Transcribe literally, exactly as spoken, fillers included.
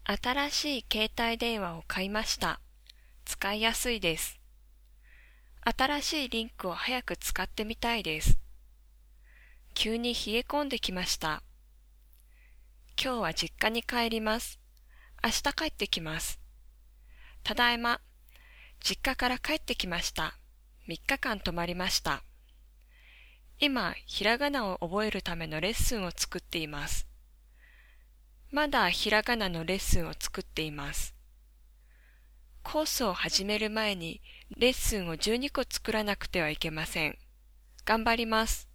新しい携帯電話を買いました。使いやすいです。新しいリンクを早く使ってみたいです。急に冷え込んできました。今日は実家に帰ります。明日帰ってきます。ただいま。実家から帰ってきました。みっかかん泊まりました。今、ひらがなを覚えるためのレッスンを作っています。まだひらがなのレッスンを作っています。コースを始める前にレッスンをじゅうにこ作らなくてはいけません。頑張ります。